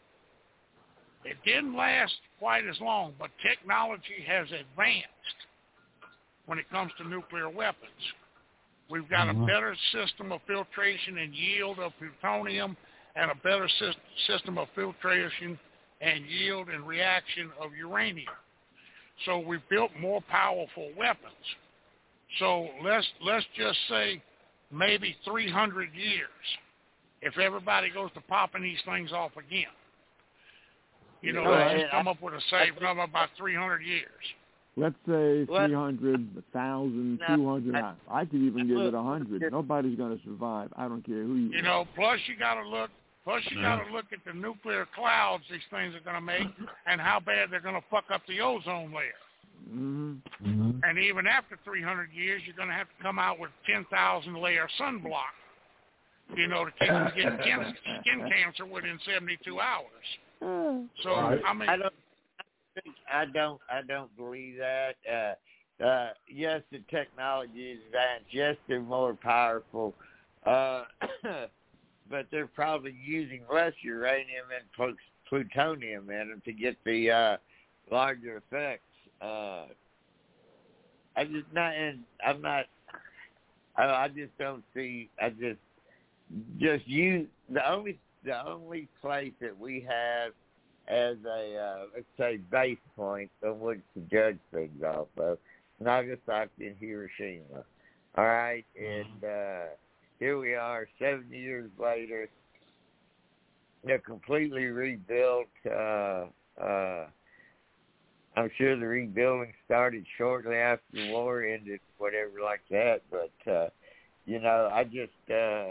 It didn't last quite as long, but technology has advanced when it comes to nuclear weapons. We've got mm-hmm. a better system of filtration and yield of plutonium and a better sy- system of filtration and yield and reaction of uranium. So we've built more powerful weapons. So let's let's just say maybe three hundred years if everybody goes to popping these things off again. You know, let's just come up with a safe number about three hundred years.
Let's say three hundred, one thousand, two hundred. I, I could even give it one hundred. Nobody's going to survive. I don't care who you
You know, plus you got to look Plus you got to look at the nuclear clouds these things are going to make and how bad they're going to fuck up the ozone layer.
Mm-hmm.
And even after three hundred years, you're going to have to come out with ten thousand layer sunblock, you know, to keep from getting skin, skin cancer within seventy-two hours. So,
right.
I mean...
I don't, I don't, I don't believe that. Uh, uh, yes, the technology is advanced. Yes, they're more powerful. Uh, but they're probably using less uranium and plutonium in them to get the uh, larger effects. Uh, I just not, and I'm not. I, I just don't see. I just, just use the only the only place that we have as a uh, let's say base point on which to judge things off of, Nagasaki and Hiroshima. All right, and uh, here we are, seventy years later. They're completely rebuilt. Uh, uh, I'm sure the rebuilding started shortly after the war ended, whatever like that. But, uh, you know, I just, uh,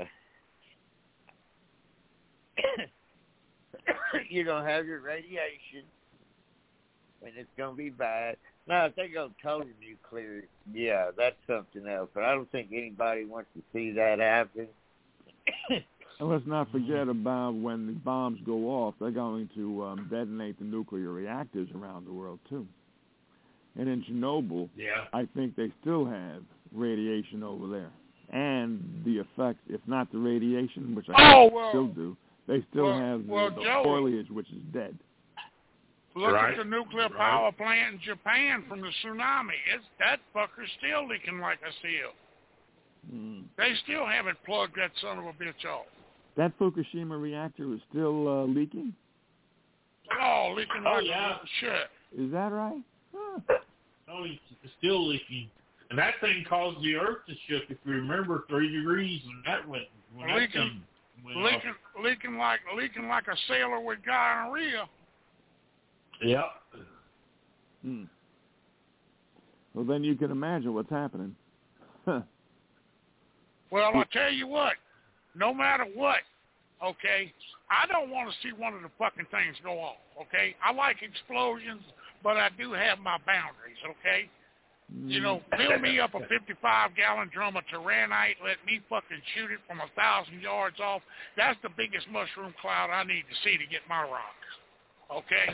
you don't have your radiation, and it's going to be bad. Now, if they go total nuclear, yeah, that's something else. But I don't think anybody wants to see that happen.
And let's not forget about when the bombs go off, they're going to um, detonate the nuclear reactors around the world, too. And in Chernobyl,
yeah.
I think they still have radiation over there. And the effect, if not the radiation, which I
oh,
think
well,
still do, they still
well,
have the,
well,
the
Joe,
foliage, which is dead.
Look
right.
at the nuclear
right.
power plant in Japan from the tsunami. It's, that fucker's still leaking like a seal.
Mm.
They still haven't plugged that son of a bitch off.
That Fukushima reactor is still uh, leaking?
Oh, leaking
oh,
like
yeah.
shit.
Is that right? Huh.
Oh, it's still leaking. And that thing caused the earth to shook, if you remember, three degrees when that went, when
leaking,
that thing went
leaking,
off.
leaking like leaking like a sailor with gonorrhea.
Yep.
Hmm. Well, then you can imagine what's happening. Huh.
Well, I tell you what, no matter what, okay, I don't want to see one of the fucking things go off, okay? I like explosions, but I do have my boundaries, okay? Mm. You know, fill me up a fifty-five gallon drum of Tyranite, let me fucking shoot it from a thousand yards off. That's the biggest mushroom cloud I need to see to get my rocks, okay?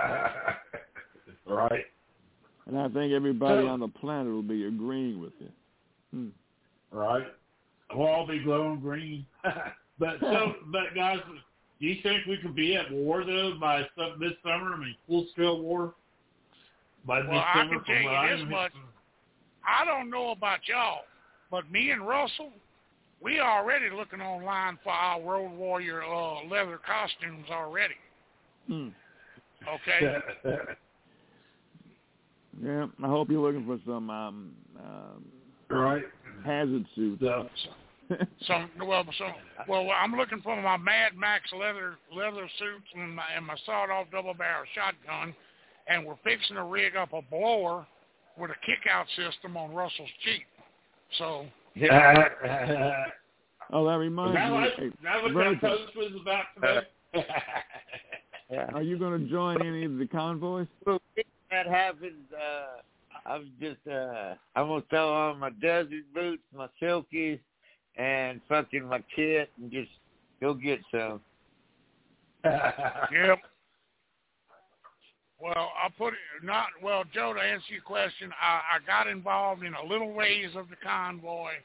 Right.
And I think everybody on the planet will be agreeing with you. Hmm.
Right. We'll all be glowing green. but so, but guys, do you think we could be at war though by some, this summer? I mean, full scale war by this
well,
summer.
I can tell you this much. I don't know about y'all, but me and Russell, we already looking online for our Road Warrior uh, leather costumes already.
Hmm.
Okay.
Yeah, I hope you're looking for some um, um,
right
hazard suits.
So,
so well, so well, I'm looking for my Mad Max leather leather suits and my, and my sawed-off double-barrel shotgun, and we're fixing to rig up a blower with a kick-out system on Russell's Jeep. So.
Yeah.
Oh, that reminds
that
me.
Like,
hey,
that was what that post was about today.
Yeah. Are you going to join any of the convoys?
Well, if that happens, uh, I'm just, uh, I'm going to throw on my desert boots, my silkies, and fucking my kit and just go get some.
Yep. Well, I'll put it, not, well, Joe, to answer your question, I, I got involved in a little ways of the convoy,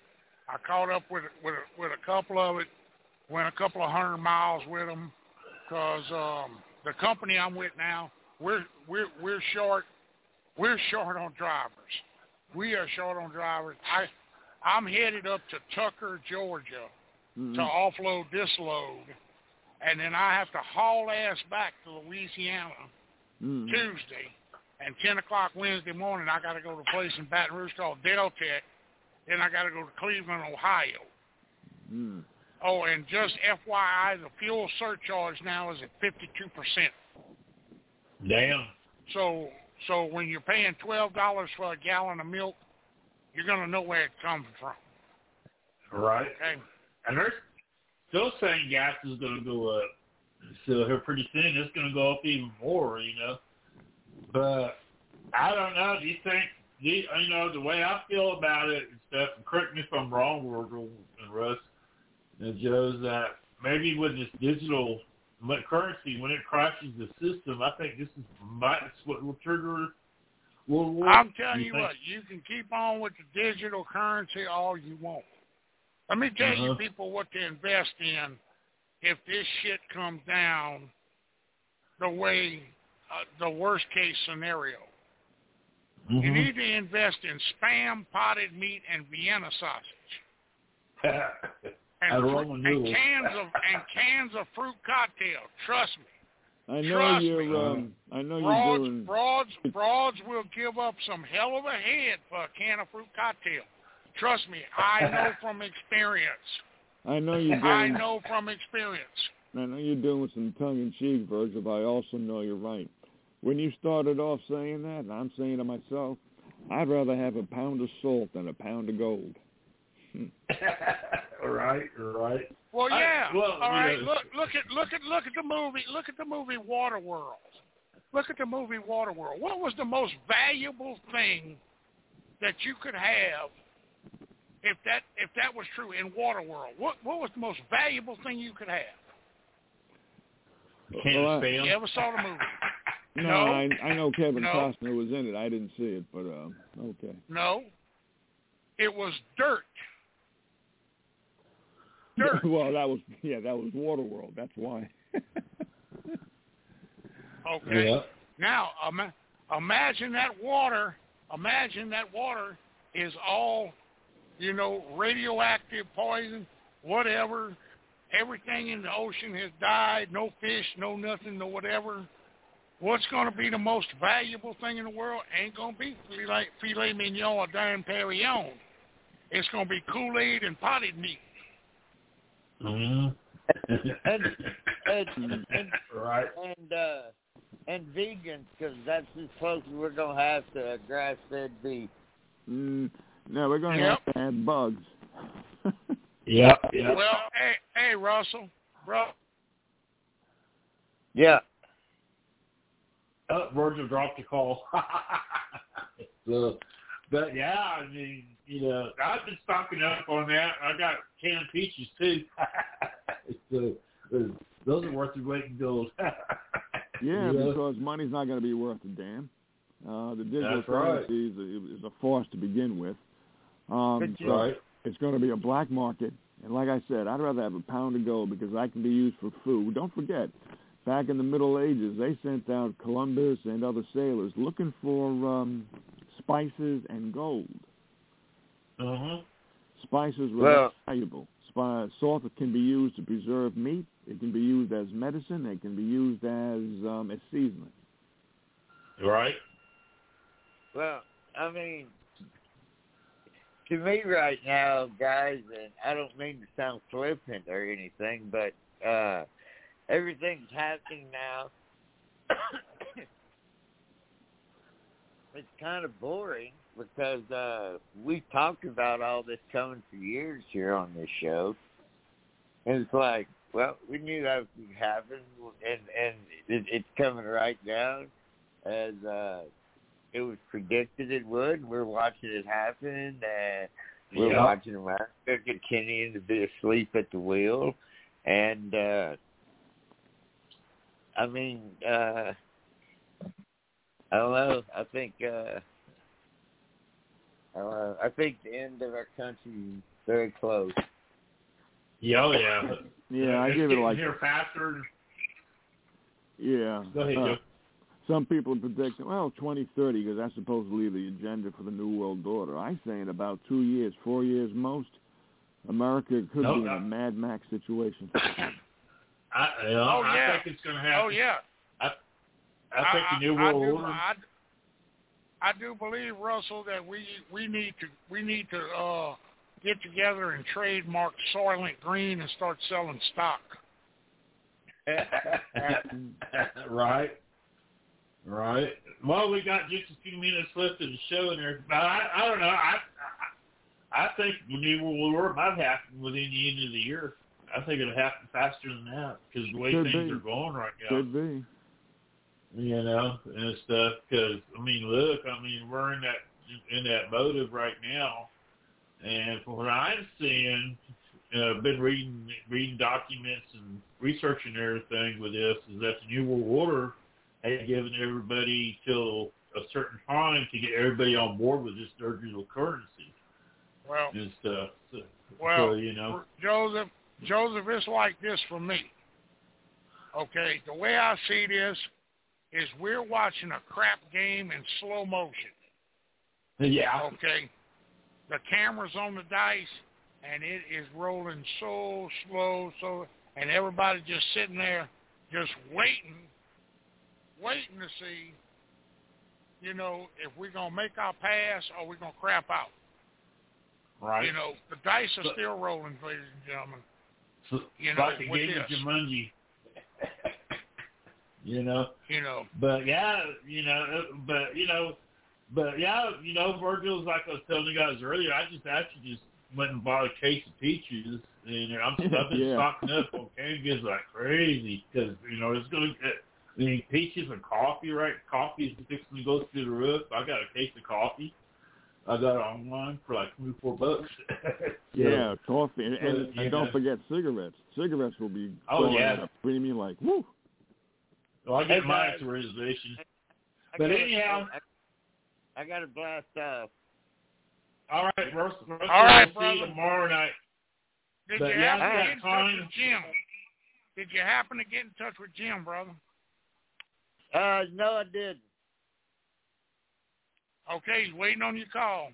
I caught up with with a, with a couple of it, went a couple of hundred miles with them, because um, the company I'm with now, we're we're we're short we're short on drivers. We are short on drivers. I I'm headed up to Tucker, Georgia, mm-hmm. to offload this load, and then I have to haul ass back to Louisiana mm-hmm. Tuesday, and ten o'clock Wednesday morning I got to go to a place in Baton Rouge called Deltec. Then I got to go to Cleveland, Ohio. Mm. Oh, and just F Y I, the fuel surcharge now is at fifty-two percent.
Damn.
So, so when you're paying twelve dollars for a gallon of milk, you're going to know where it comes from.
Right.
Okay.
And they're still saying gas is going to go up. So here pretty soon it's going to go up even more, you know. But I don't know. Do you think, do you, you know, the way I feel about it and stuff, and correct me if I'm wrong, Virgil and Russ and Joe, is that maybe with this digital currency, when it crashes the system, I think this is might what will trigger World War.
I'm telling you, you
think?
what, you can keep on with the digital currency all you want. Let me tell uh-huh. you people what to invest in if this shit comes down the way, uh, the worst case scenario. Mm-hmm. You need to invest in Spam, potted meat, and Vienna sausage. and, fr- and cans of and cans of fruit cocktail. Trust me.
I know
Trust
you're.
me.
Um, I know
broads,
you're doing.
Broads, broads will give up some hell of a head for a can of fruit cocktail. Trust me, I know from experience.
I know you're doing.
I know from experience.
I know you're doing some tongue-in-cheek, Virgil, but I also know you're right. When you started off saying that, and I'm saying to myself, I'd rather have a pound of salt than a pound of gold.
right, right.
Well, yeah.
I, well,
All right.
know.
Look, look at, look at, look at the movie. Look at the movie Waterworld. Look at the movie Waterworld. What was the most valuable thing that you could have if that, if that was true in Waterworld? What, what was the most valuable thing you could have?
Can't
well,
spam.
You ever saw the movie?
No,
no.
I, I know Kevin
no.
Costner was in it. I didn't see it, but uh, okay.
No, it was dirt. Dirt.
Well, that was yeah, that was Waterworld. That's why.
Okay.
Yeah.
Now, um, imagine that water. Imagine that water is all, you know, radioactive, poison, whatever. Everything in the ocean has died. No fish, no nothing, no whatever. What's going to be the most valuable thing in the world ain't going to be filet, filet mignon or Dame Perignon. It's going to be Kool-Aid and potted meat.
Mm-hmm.
and, and, and,
right.
And, uh, and vegans, because that's as close as we're going to have to grass-fed beef.
Mm, no, we're going to
yep.
have to add bugs.
yeah, yeah.
Well, hey, hey, Russell, bro.
Yeah.
Oh, Virgil dropped the call. so, but yeah, I mean, you know, I've been stocking up on that. I got canned peaches too. so, those are worth their weight in gold.
yeah,
you know?
because money's not going to be worth a damn. Uh, the digital
That's
currency
right.
is, a, is a force to begin with. Um,
That's
so
right.
It's going to be a black market. And like I said, I'd rather have a pound of gold because that can be used for food. Don't forget, back in the Middle Ages, they sent out Columbus and other sailors looking for um, spices and gold.
Uh-huh.
Spices were
well,
valuable. Sp- salt can be used to preserve meat. It can be used as medicine. It can be used as um, as seasoning.
Right.
Well, I mean, to me right now, guys, and I don't mean to sound flippant or anything, but uh, everything's happening now. It's kind of boring because uh, we've talked about all this coming for years here on this show. And it's like, well, we knew that would happen, and, and it, it's coming right down as uh, it was predicted it would. We're watching it happen, and we're
yeah.
watching America continuing to be asleep at the wheel. And, uh, I mean, uh, I don't know. I think uh, I don't know. I think the end of our country very close.
Yeah, oh, yeah.
Yeah, I
it's
give it like
here faster.
Yeah.
Go ahead,
uh,
Joe.
Some people predict, well, twenty thirty, because that's supposedly the agenda for the New World Order. I say in about two years, four years most, America could
no,
be in
uh,
a Mad Max situation.
I, you know,
oh,
I
yeah.
think it's going to happen.
Oh, yeah.
I, I think
I,
the New
I,
World
I do,
Order.
I, I do believe, Russell, that we we need to we need to uh, get together and trademark Soylent Green and start selling stock.
Right. Right. Well, we got just a few minutes left of the show, and there. But I, I don't know. I, I, I think the New World Order might happen within the end of the year. I think it'll happen faster than that because the way
Could
things
be.
are going right now.
Could be.
You know, and stuff. Because I mean, look, I mean, we're in that in that motive right now, and from what I'm seeing, uh, I've been reading reading documents and researching everything with this. Is that the New World Order had given everybody till a certain time to get everybody on board with this digital currency
Well,
and stuff. So,
well,
so, you know,
Joseph, Joseph, it's like this for me. Okay, the way I see this is we're watching a crap game in slow motion.
yeah,
Okay, the camera's on the dice, and it is rolling so slow, so, and everybody just sitting there, just waiting, waiting to see, you know, if we're gonna make our pass or we're gonna crap out.
right.
You know, the dice are
So-
still rolling, ladies and gentlemen.
So,
You know,
like the
with
game of
this.
Jumanji. You know,
You know,
but yeah, you know, but you know, but yeah, you know, Virgil's like I was telling you guys earlier. I just actually just went and bought a case of peaches, and I'm I've been
Yeah.
stocking up on canned goods like crazy because you know it's gonna get. I mean, peaches and coffee, right? Coffee is fixing to go through the roof. I got a case of coffee. I got it online for like twenty-four bucks. So,
Yeah, coffee. And,
so,
and,
yeah.
and don't forget cigarettes. Cigarettes will be
Oh,
going
yeah.
at a premium like, woo.
Well, I get
Hey,
mine
guys.
at the reservation.
I
But
gotta-
anyhow,
I, I got to blast off.
all right, Russell. Russell
All right,
we'll see you
brother.
tomorrow night.
did
But
you
yeah,
happen to
I
get in
got
touch
time.
with Jim? Did you happen to get in touch with Jim, brother?
Uh, no, I didn't.
Okay, he's waiting on your call.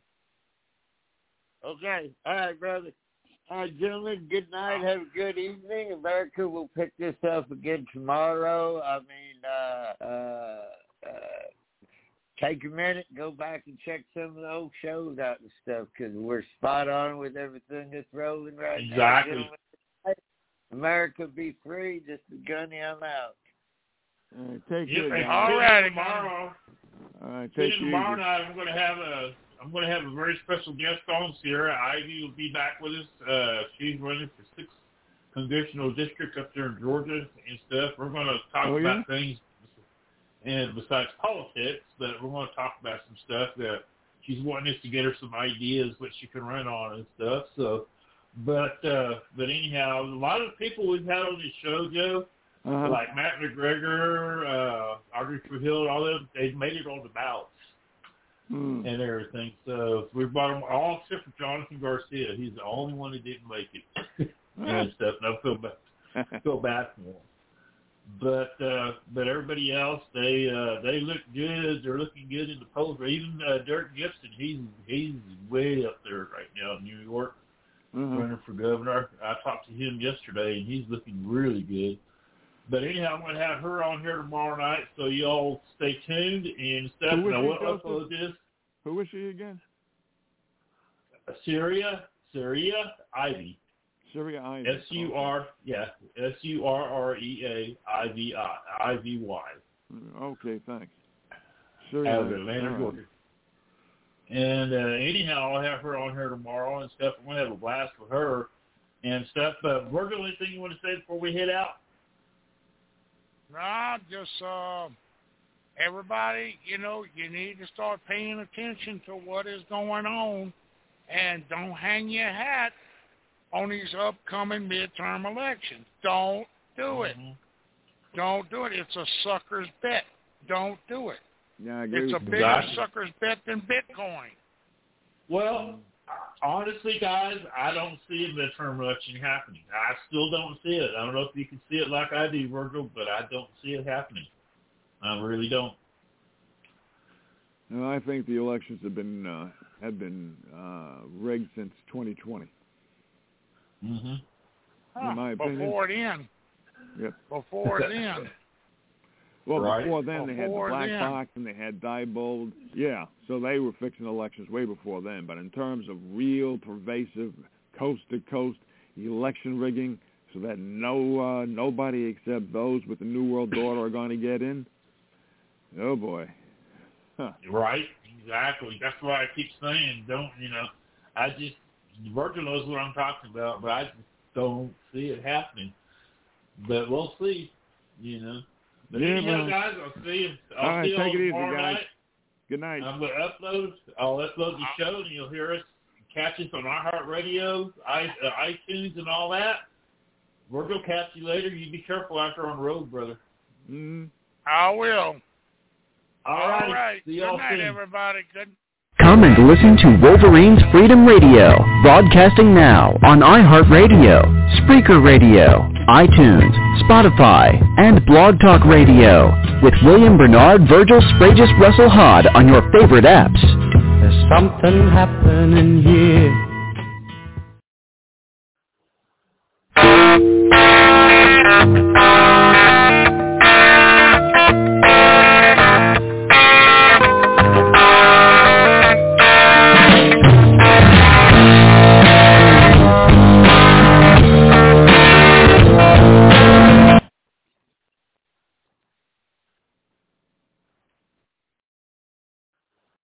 Okay. All right, brother. All right, gentlemen, good night. Have a good evening. America will pick this up again tomorrow. I mean, uh, uh, uh, take a minute, go back and check some of the old shows out and stuff because we're spot on with everything that's rolling right now.
Exactly.
Gentlemen, America be free. This is Gunny. I'm out.
All right, take
Yep,
care,
and
guys.
All
tune in
right,
tomorrow.
All right,
Tune
take
in
it
tomorrow
easy.
night. I'm going to have a. I'm going to have a very special guest on. Sierra Ivy will be back with us. Uh, she's running for sixth congressional district up there in Georgia and stuff. We're going to talk
Oh,
about
yeah?
things, and besides politics, but we're going to talk about some stuff that she's wanting us to get her some ideas what she can run on and stuff. So, but uh, but anyhow, a lot of the people we've had on this show, Joe,
Uh-huh.
like Matt McGregor, uh, Audrey Trujillo, all them, they've made it on the ballots
Hmm.
and everything. So we brought them all except for Jonathan Garcia. He's the only one that didn't make it and stuff. And I feel bad, feel bad for him. But uh, but everybody else, they uh, they look good. They're looking good in the polls. Even uh, Derek Gibson, he's he's way up there right now in New York,
Uh-huh.
running for governor. I talked to him yesterday, and he's looking really good. But anyhow, I'm going to have her on here tomorrow night, so y'all stay tuned and stuff.
Who
And
was
I
she,
will
Joseph?
upload this.
Who was she again?
Syria, Syria Ivy.
Syria Ivy.
S U R, yeah, S U R R E A I V I, I V Y.
Okay, thanks. Syria
Out of
Ivy.
Atlanta,
All right.
Georgia. And uh, anyhow, I'll have her on here tomorrow and stuff. I'm going to have a blast with her and stuff. But Virgil, anything you want to say before we head out?
Nah, just uh, everybody, you know, you need to start paying attention to what is going on, and don't hang your hat on these upcoming midterm elections. Don't do it.
Mm-hmm.
Don't do it. It's a sucker's bet. Don't do it.
Yeah, I agree
It's a
with you.
bigger
Exactly.
sucker's bet than Bitcoin.
Well, honestly, guys, I don't see a midterm election happening. I still don't see it. I don't know if you can see it like I do, Virgil, but I don't see it happening. I really don't.
No, I think the elections have been uh, have been uh, rigged since twenty twenty.
Mm-hmm.
Huh,
in my opinion.
Before then.
Yep.
Before then.
Well,
right.
before then they had the
Before
black
then.
box and they had Diebold. Yeah, so they were fixing elections way before then. But in terms of real, pervasive, coast-to-coast election rigging so that no uh, nobody except those with the New World Order are going to get in, oh, boy. Huh.
Right, exactly. That's why I keep saying, don't, you know, I just, Virgil knows what I'm talking about, but I just don't see it happening. But we'll see, you know. But
Yeah,
anyhow,
well,
guys, I'll see you. I'll
all right,
see you all
take it easy,
tomorrow
guys.
night.
Good night.
I'm going to upload. I'll upload the show, and you'll hear us, catch us on iHeartRadio, I, uh, iTunes, and all that. Virgil, catch you later. You be careful out there on the road, brother.
Mm-hmm.
I will.
All,
All
righty.
right.
See
Good
y'all
night,
soon.
everybody. Good.
Come and listen to Wolverine's Freedom Radio, broadcasting now on iHeartRadio, Spreaker Radio, iTunes, Spotify, and Blog Talk Radio, with William Bernard, Virgil Spragus, Russell Hod on your favorite apps.
There's something happening here.